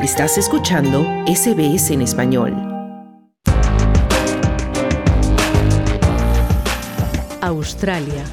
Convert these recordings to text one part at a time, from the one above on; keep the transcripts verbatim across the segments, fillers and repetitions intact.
Estás escuchando S B S en español. Australia.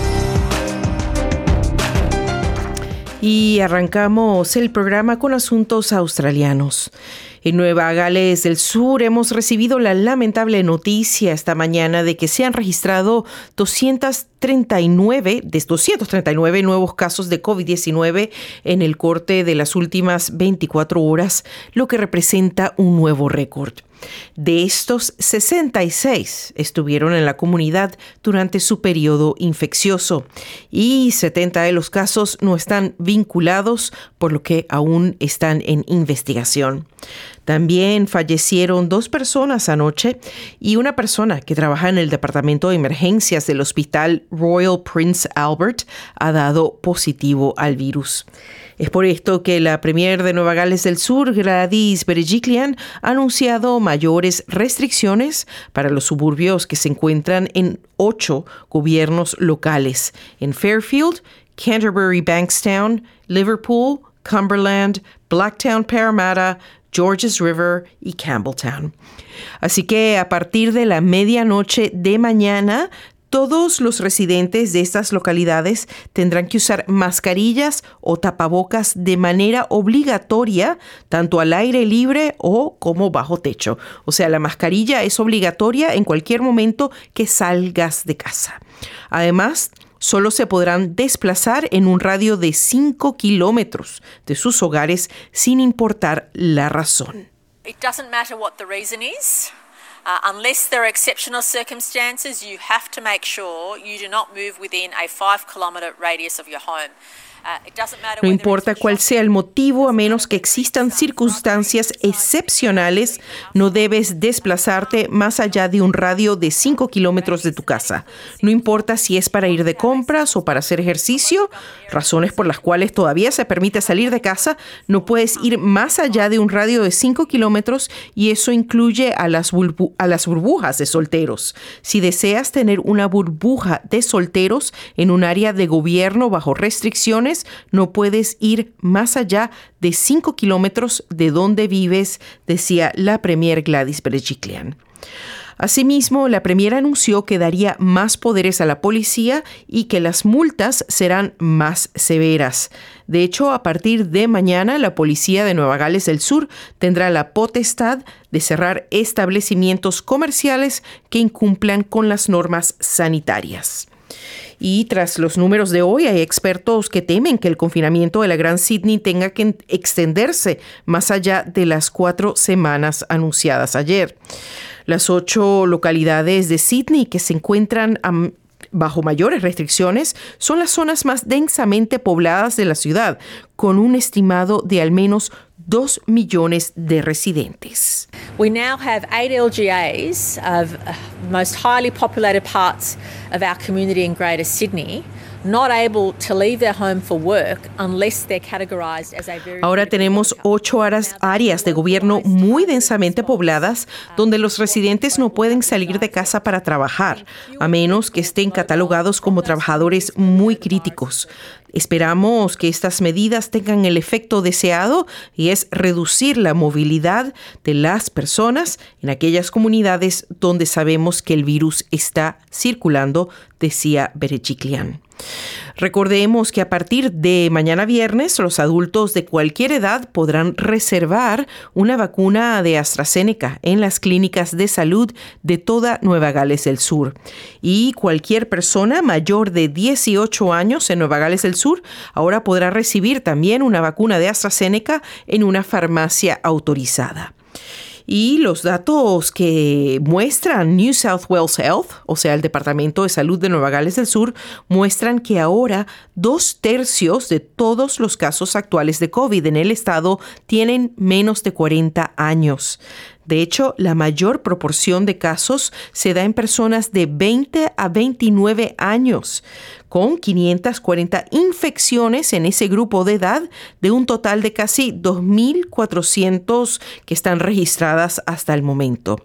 Y arrancamos el programa con asuntos australianos. En Nueva Gales del Sur hemos recibido la lamentable noticia esta mañana de que se han registrado doscientos treinta y nueve, de doscientos treinta y nueve nuevos casos de COVID diecinueve en el corte de las últimas veinticuatro horas, lo que representa un nuevo récord. De estos, sesenta y seis estuvieron en la comunidad durante su periodo infeccioso y setenta de los casos no están vinculados, por lo que aún están en investigación. También fallecieron dos personas anoche y una persona que trabaja en el departamento de emergencias del Hospital Royal Prince Albert ha dado positivo al virus. Es por esto que la Premier de Nueva Gales del Sur, Gladys Berejiklian, ha anunciado mayores restricciones para los suburbios que se encuentran en ocho gobiernos locales: en Fairfield, Canterbury Bankstown, Liverpool, Cumberland, Blacktown Parramatta, Georges River y Campbelltown. Así que a partir de la medianoche de mañana, todos los residentes de estas localidades tendrán que usar mascarillas o tapabocas de manera obligatoria, tanto al aire libre o como bajo techo. O sea, la mascarilla es obligatoria en cualquier momento que salgas de casa. Además, solo se podrán desplazar en un radio de cinco kilómetros de sus hogares sin importar la razón. It doesn't matter what the reason is. Uh, unless there are exceptional circumstances, you have to make sure you do not move within a five kilometre radius of your home. No importa cuál sea el motivo, a menos que existan circunstancias excepcionales, no debes desplazarte más allá de un radio de cinco kilómetros de tu casa. No importa si es para ir de compras o para hacer ejercicio, razones por las cuales todavía se permite salir de casa, no puedes ir más allá de un radio de cinco kilómetros y eso incluye a las, burbu- a las burbujas de solteros. Si deseas tener una burbuja de solteros en un área de gobierno bajo restricciones, no puedes ir más allá de cinco kilómetros de donde vives, decía la Premier Gladys Berejiklian. Asimismo, la Premier anunció que daría más poderes a la policía y que las multas serán más severas. De hecho, a partir de mañana, la policía de Nueva Gales del Sur tendrá la potestad de cerrar establecimientos comerciales que incumplan con las normas sanitarias. Y tras los números de hoy, hay expertos que temen que el confinamiento de la Gran Sydney tenga que extenderse más allá de las cuatro semanas anunciadas ayer. Las ocho localidades de Sydney que se encuentran um, bajo mayores restricciones son las zonas más densamente pobladas de la ciudad, con un estimado de al menos dos millones de residentes. We now have eight L G As of uh, most highly populated parts of our community in Greater Sydney not able to leave their home for work unless they're categorized as a very... Ahora tenemos ocho áreas de gobierno muy densamente pobladas donde los residentes no pueden salir de casa para trabajar, a menos que estén catalogados como trabajadores muy críticos. Esperamos que estas medidas tengan el efecto deseado y es reducir la movilidad de las personas en aquellas comunidades donde sabemos que el virus está circulando, decía Berejiklian. Recordemos que a partir de mañana viernes, los adultos de cualquier edad podrán reservar una vacuna de AstraZeneca en las clínicas de salud de toda Nueva Gales del Sur. Y cualquier persona mayor de dieciocho años en Nueva Gales del Sur ahora podrá recibir también una vacuna de AstraZeneca en una farmacia autorizada. Y los datos que muestran New South Wales Health, o sea, el Departamento de Salud de Nueva Gales del Sur, muestran que ahora dos tercios de todos los casos actuales de COVID en el estado tienen menos de cuarenta años. De hecho, la mayor proporción de casos se da en personas de veinte a veintinueve años, con quinientas cuarenta infecciones en ese grupo de edad, de un total de casi dos mil cuatrocientos que están registradas hasta el momento.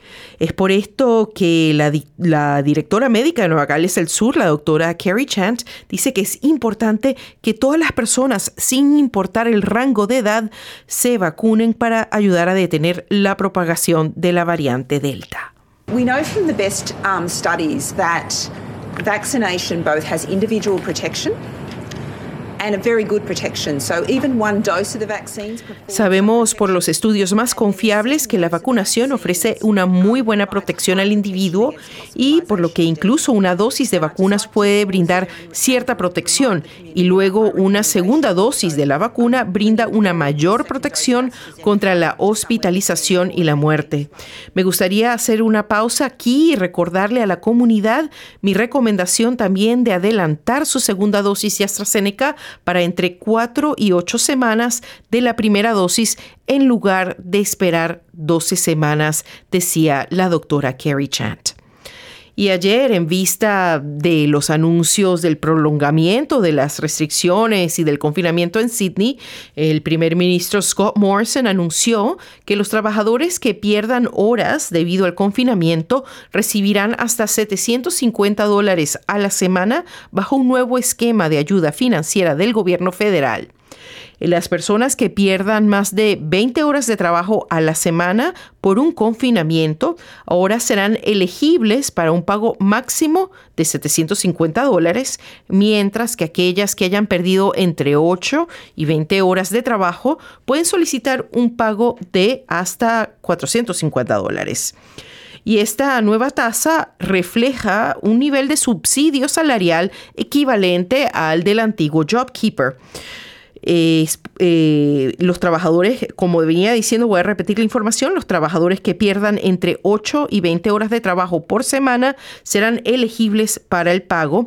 Es por esto que la, la directora médica de Nueva Gales del Sur, la doctora Carrie Chant, dice que es importante que todas las personas, sin importar el rango de edad, se vacunen para ayudar a detener la propagación de la variante Delta. We know from the best um, studies that vaccination both has individual protection and a very good protection. So even one dose of the vaccines. Sabemos por los estudios más confiables que la vacunación ofrece una muy buena protección al individuo y por lo que incluso una dosis de vacunas puede brindar cierta protección y luego una segunda dosis de la vacuna brinda una mayor protección contra la hospitalización y la muerte. Me gustaría hacer una pausa aquí y recordarle a la comunidad mi recomendación también de adelantar su segunda dosis de AstraZeneca para entre cuatro y ocho semanas de la primera dosis en lugar de esperar doce semanas, decía la doctora Carrie Chant. Y ayer, en vista de los anuncios del prolongamiento de las restricciones y del confinamiento en Sydney, el primer ministro Scott Morrison anunció que los trabajadores que pierdan horas debido al confinamiento recibirán hasta setecientos cincuenta dólares a la semana bajo un nuevo esquema de ayuda financiera del gobierno federal. Las personas que pierdan más de veinte horas de trabajo a la semana por un confinamiento ahora serán elegibles para un pago máximo de setecientos cincuenta dólares, mientras que aquellas que hayan perdido entre ocho y veinte horas de trabajo pueden solicitar un pago de hasta cuatrocientos cincuenta dólares. Y esta nueva tasa refleja un nivel de subsidio salarial equivalente al del antiguo JobKeeper. Eh, eh, los trabajadores, como venía diciendo, voy a repetir la información, los trabajadores que pierdan entre ocho y veinte horas de trabajo por semana serán elegibles para el pago.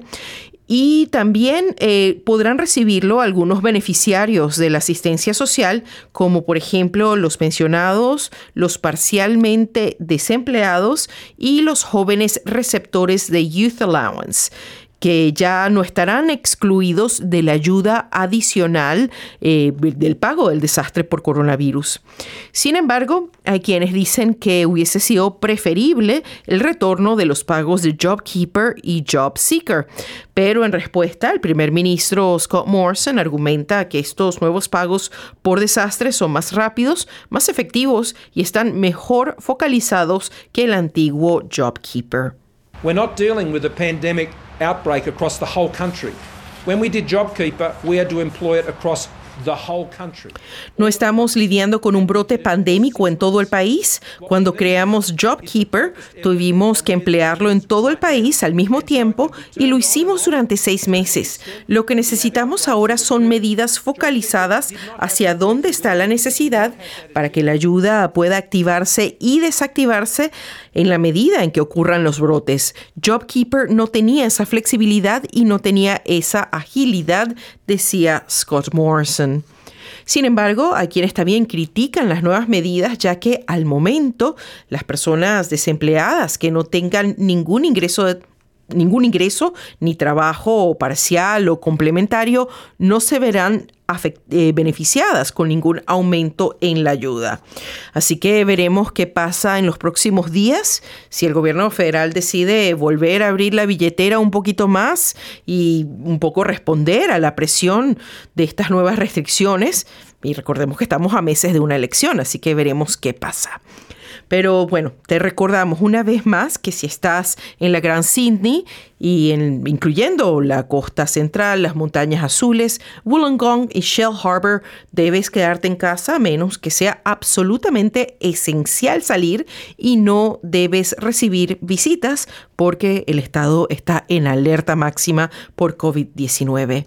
Y también eh, podrán recibirlo algunos beneficiarios de la asistencia social, como por ejemplo los pensionados, los parcialmente desempleados y los jóvenes receptores de Youth Allowance, que ya no estarán excluidos de la ayuda adicional eh, del pago del desastre por coronavirus. Sin embargo, hay quienes dicen que hubiese sido preferible el retorno de los pagos de JobKeeper y JobSeeker. Pero en respuesta, el primer ministro Scott Morrison argumenta que estos nuevos pagos por desastre son más rápidos, más efectivos y están mejor focalizados que el antiguo JobKeeper. We're not dealing with a pandemic outbreak across the whole country. When we did JobKeeper, we had to employ it across the whole country. No estamos lidiando con un brote pandémico en todo el país. Cuando creamos JobKeeper, tuvimos que emplearlo en todo el país al mismo tiempo y lo hicimos durante seis meses. Lo que necesitamos ahora son medidas focalizadas hacia dónde está la necesidad para que la ayuda pueda activarse y desactivarse en la medida en que ocurran los brotes. JobKeeper no tenía esa flexibilidad y no tenía esa agilidad, decía Scott Morrison. Sin embargo, hay quienes también critican las nuevas medidas, ya que al momento las personas desempleadas que no tengan ningún ingreso de Ningún ingreso, ni trabajo parcial o complementario, no se verán afect- eh, beneficiadas con ningún aumento en la ayuda. Así que veremos qué pasa en los próximos días, si el gobierno federal decide volver a abrir la billetera un poquito más y un poco responder a la presión de estas nuevas restricciones. Y recordemos que estamos a meses de una elección, así que veremos qué pasa. Pero bueno, te recordamos una vez más que si estás en la Gran Sydney, y en, incluyendo la costa central, las montañas azules, Wollongong y Shell Harbour, debes quedarte en casa a menos que sea absolutamente esencial salir y no debes recibir visitas porque el estado está en alerta máxima por covid diecinueve.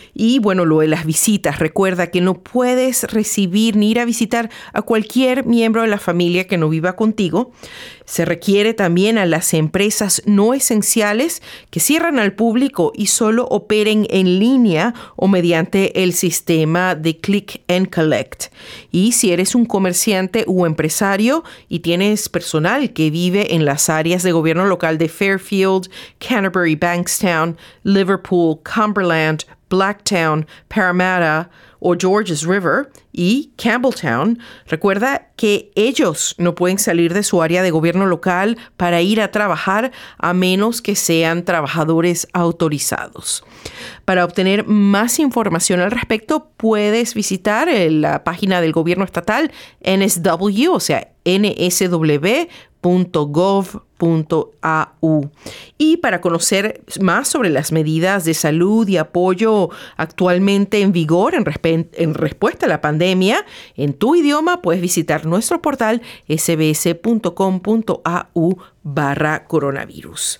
Y bueno, lo de las visitas, recuerda que no puedes recibir ni ir a visitar a cualquier miembro de la familia que no viva contigo. Se requiere también a las empresas no esenciales que cierran al público y solo operen en línea o mediante el sistema de Click and Collect. Y si eres un comerciante o empresario y tienes personal que vive en las áreas de gobierno local de Fairfield, Canterbury, Bankstown, Liverpool, Cumberland, Blacktown, Parramatta o Georges River y Campbelltown, recuerda que ellos no pueden salir de su área de gobierno local para ir a trabajar a menos que sean trabajadores autorizados. Para obtener más información al respecto, puedes visitar la página del gobierno estatal N S W, o sea, N S W punto gov punto A U. Y para conocer más sobre las medidas de salud y apoyo actualmente en vigor en, resp- en respuesta a la pandemia, en tu idioma puedes visitar nuestro portal sbs punto com punto a u barra coronavirus.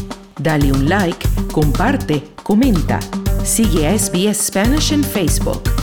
Dale un like, comparte, comenta. Sigue a S B S Spanish en Facebook.